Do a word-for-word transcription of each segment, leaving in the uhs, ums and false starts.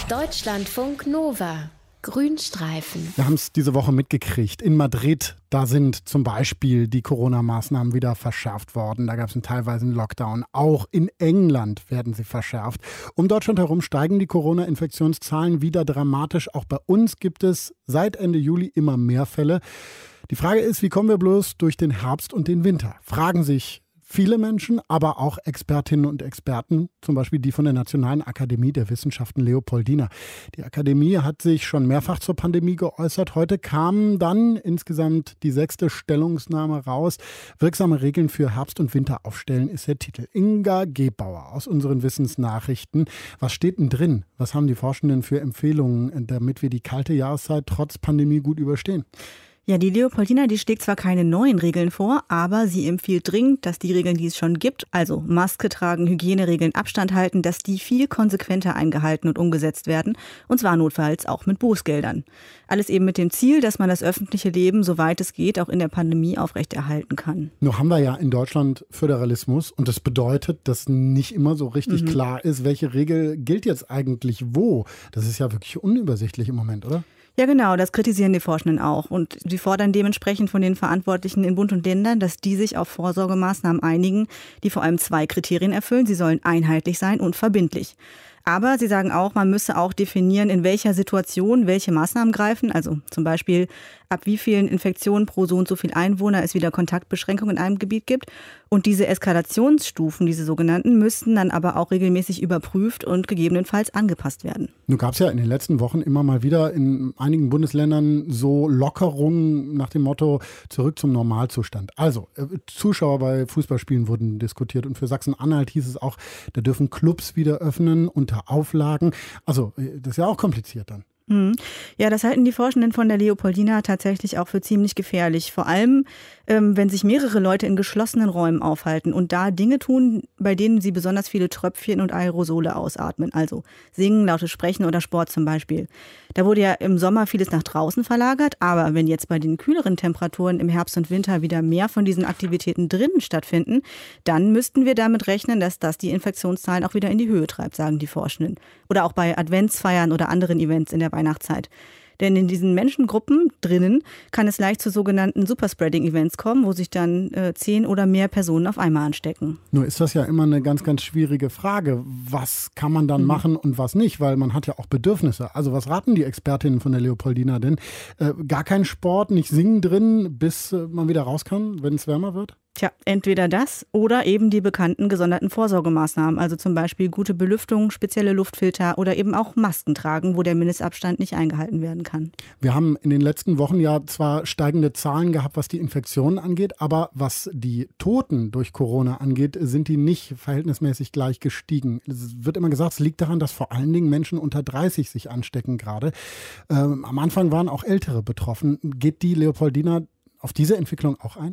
Deutschlandfunk Nova. Grünstreifen. Wir haben es diese Woche mitgekriegt. In Madrid, da sind zum Beispiel die Corona-Maßnahmen wieder verschärft worden. Da gab es einen teilweise einen Lockdown. Auch in England werden sie verschärft. Um Deutschland herum steigen die Corona-Infektionszahlen wieder dramatisch. Auch bei uns gibt es seit Ende Juli immer mehr Fälle. Die Frage ist, wie kommen wir bloß durch den Herbst und den Winter? Fragen sich viele Menschen, aber auch Expertinnen und Experten, zum Beispiel die von der Nationalen Akademie der Wissenschaften Leopoldina. Die Akademie hat sich schon mehrfach zur Pandemie geäußert. Heute kam dann insgesamt die sechste Stellungnahme raus. Wirksame Regeln für Herbst- und Winter aufstellen ist der Titel. Inga Gebauer aus unseren Wissensnachrichten. Was steht denn drin? Was haben die Forschenden für Empfehlungen, damit wir die kalte Jahreszeit trotz Pandemie gut überstehen? Ja, die Leopoldina, die schlägt zwar keine neuen Regeln vor, aber sie empfiehlt dringend, dass die Regeln, die es schon gibt, also Maske tragen, Hygieneregeln, Abstand halten, dass die viel konsequenter eingehalten und umgesetzt werden, und zwar notfalls auch mit Bußgeldern. Alles eben mit dem Ziel, dass man das öffentliche Leben, soweit es geht, auch in der Pandemie aufrechterhalten kann. Nur haben wir ja in Deutschland Föderalismus und das bedeutet, dass nicht immer so richtig mhm. klar ist, welche Regel gilt jetzt eigentlich wo. Das ist ja wirklich unübersichtlich im Moment, oder? Ja genau, das kritisieren die Forschenden auch. Und sie fordern dementsprechend von den Verantwortlichen in Bund und Ländern, dass die sich auf Vorsorgemaßnahmen einigen, die vor allem zwei Kriterien erfüllen. Sie sollen einheitlich sein und verbindlich. Aber sie sagen auch, man müsse auch definieren, in welcher Situation welche Maßnahmen greifen. Also zum Beispiel, ab wie vielen Infektionen pro so und so viel Einwohner es wieder Kontaktbeschränkungen in einem Gebiet gibt. Und diese Eskalationsstufen, diese sogenannten, müssten dann aber auch regelmäßig überprüft und gegebenenfalls angepasst werden. Nun gab es ja in den letzten Wochen immer mal wieder in einigen Bundesländern so Lockerungen nach dem Motto zurück zum Normalzustand. Also Zuschauer bei Fußballspielen wurden diskutiert und für Sachsen-Anhalt hieß es auch, da dürfen Clubs wieder öffnen unter Auflagen. Also das ist ja auch kompliziert dann. Ja, das halten die Forschenden von der Leopoldina tatsächlich auch für ziemlich gefährlich. Vor allem, ähm, wenn sich mehrere Leute in geschlossenen Räumen aufhalten und da Dinge tun, bei denen sie besonders viele Tröpfchen und Aerosole ausatmen. Also singen, lautes Sprechen oder Sport zum Beispiel. Da wurde ja im Sommer vieles nach draußen verlagert, aber wenn jetzt bei den kühleren Temperaturen im Herbst und Winter wieder mehr von diesen Aktivitäten drinnen stattfinden, dann müssten wir damit rechnen, dass das die Infektionszahlen auch wieder in die Höhe treibt, sagen die Forschenden. Oder auch bei Adventsfeiern oder anderen Events in der Weihnachtszeit. Denn in diesen Menschengruppen drinnen kann es leicht zu sogenannten Superspreading-Events kommen, wo sich dann äh, zehn oder mehr Personen auf einmal anstecken. Nur ist das ja immer eine ganz, ganz schwierige Frage. Was kann man dann mhm. machen und was nicht? Weil man hat ja auch Bedürfnisse. Also was raten die Expertinnen von der Leopoldina denn? Äh, gar kein Sport, nicht singen drin, bis äh, man wieder raus kann, wenn es wärmer wird? Tja, entweder das oder eben die bekannten gesonderten Vorsorgemaßnahmen, also zum Beispiel gute Belüftung, spezielle Luftfilter oder eben auch Masken tragen, wo der Mindestabstand nicht eingehalten werden kann. Wir haben in den letzten Wochen ja zwar steigende Zahlen gehabt, was die Infektionen angeht, aber was die Toten durch Corona angeht, sind die nicht verhältnismäßig gleich gestiegen. Es wird immer gesagt, es liegt daran, dass vor allen Dingen Menschen unter dreißig sich anstecken gerade. Ähm, am Anfang waren auch Ältere betroffen. Geht die Leopoldina auf diese Entwicklung auch ein?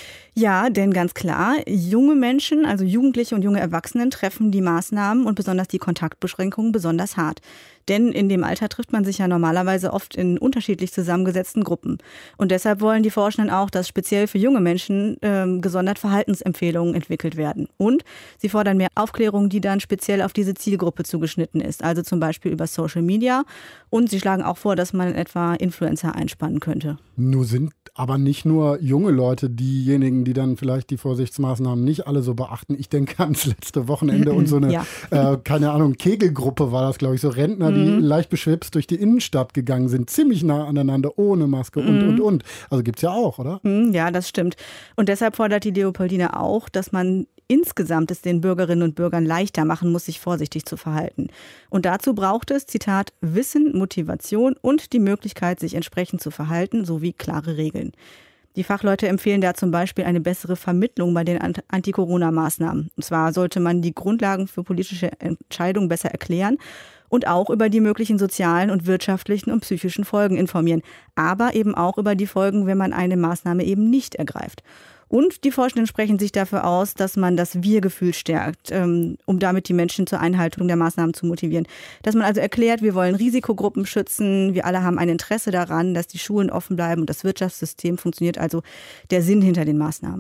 Ja, denn ganz klar, junge Menschen, also Jugendliche und junge Erwachsene treffen die Maßnahmen und besonders die Kontaktbeschränkungen besonders hart. Denn in dem Alter trifft man sich ja normalerweise oft in unterschiedlich zusammengesetzten Gruppen. Und deshalb wollen die Forschenden auch, dass speziell für junge Menschen ähm, gesondert Verhaltensempfehlungen entwickelt werden. Und sie fordern mehr Aufklärung, die dann speziell auf diese Zielgruppe zugeschnitten ist. Also zum Beispiel über Social Media. Und sie schlagen auch vor, dass man etwa Influencer einspannen könnte. Nun sind aber nicht nur junge Leute diejenigen, die dann vielleicht die Vorsichtsmaßnahmen nicht alle so beachten. Ich denke ans letzte Wochenende und so eine, ja. äh, keine Ahnung, Kegelgruppe war das, glaube ich, so Rentner, die mhm. leicht beschwipst durch die Innenstadt gegangen sind, ziemlich nah aneinander, ohne Maske und, mhm. und, und. Also gibt's ja auch, oder? Mhm, ja, das stimmt. Und deshalb fordert die Leopoldina auch, dass man insgesamt es den Bürgerinnen und Bürgern leichter machen muss, sich vorsichtig zu verhalten. Und dazu braucht es, Zitat, Wissen, Motivation und die Möglichkeit, sich entsprechend zu verhalten, sowie klare Regeln. Die Fachleute empfehlen da zum Beispiel eine bessere Vermittlung bei den Anti-Corona-Maßnahmen. Und zwar sollte man die Grundlagen für politische Entscheidungen besser erklären und auch über die möglichen sozialen und wirtschaftlichen und psychischen Folgen informieren. Aber eben auch über die Folgen, wenn man eine Maßnahme eben nicht ergreift. Und die Forschenden sprechen sich dafür aus, dass man das Wir-Gefühl stärkt, um damit die Menschen zur Einhaltung der Maßnahmen zu motivieren. Dass man also erklärt, wir wollen Risikogruppen schützen, wir alle haben ein Interesse daran, dass die Schulen offen bleiben und das Wirtschaftssystem funktioniert, also der Sinn hinter den Maßnahmen.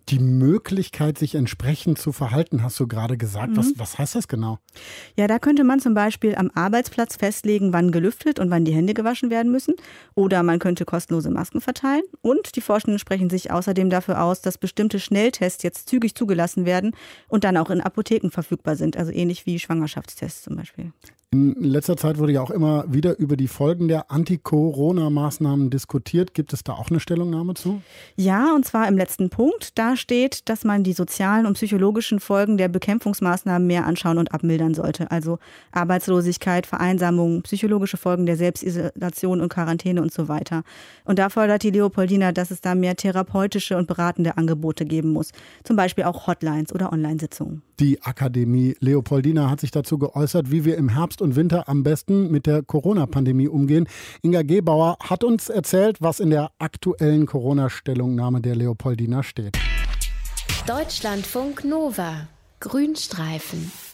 Die Möglichkeit, sich entsprechend zu verhalten, hast du gerade gesagt. Mhm. Was, was heißt das genau? Ja, da könnte man zum Beispiel am Arbeitsplatz festlegen, wann gelüftet und wann die Hände gewaschen werden müssen. Oder man könnte kostenlose Masken verteilen. Und die Forschenden sprechen sich außerdem dafür aus, dass bestimmte Schnelltests jetzt zügig zugelassen werden und dann auch in Apotheken verfügbar sind. Also ähnlich wie Schwangerschaftstests zum Beispiel. In letzter Zeit wurde ja auch immer wieder über die Folgen der Anti-Corona-Maßnahmen diskutiert. Gibt es da auch eine Stellungnahme zu? Ja, und zwar im letzten Punkt. Da steht, dass man die sozialen und psychologischen Folgen der Bekämpfungsmaßnahmen mehr anschauen und abmildern sollte. Also Arbeitslosigkeit, Vereinsamung, psychologische Folgen der Selbstisolation und Quarantäne und so weiter. Und da fordert die Leopoldina, dass es da mehr therapeutische und beratende Angebote geben muss. Zum Beispiel auch Hotlines oder Online-Sitzungen. Die Akademie Leopoldina hat sich dazu geäußert, wie wir im Herbst und Winter am besten mit der Corona-Pandemie umgehen. Inga Gebauer hat uns erzählt, was in der aktuellen Corona-Stellungnahme der Leopoldina steht. Deutschlandfunk Nova. Grünstreifen.